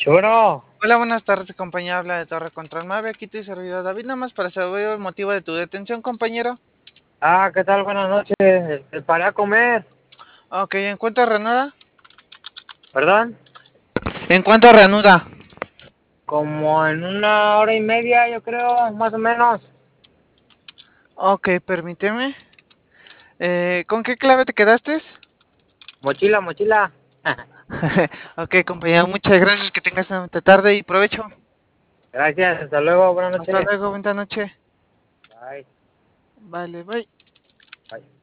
Choro, Hola, buenas tardes, compañero. Habla de Torre Control Mave. Aquí tu servidor David, nada más para saber el motivo de tu detención, compañero. ¿qué tal? Buenas noches. Paré a comer, Ok, ¿en cuánto reanuda? ¿verdad? ¿En cuánto reanuda? Como en una hora y media, yo creo, más o menos. Ok, permíteme. ¿Con qué clave te quedaste? Mochila, mochila. Ok, compañero, muchas gracias. Que tengas una bonita tarde y provecho. Gracias, hasta luego, buenas Hasta noches. luego, buena noche. Bye, Vale, bye. bye.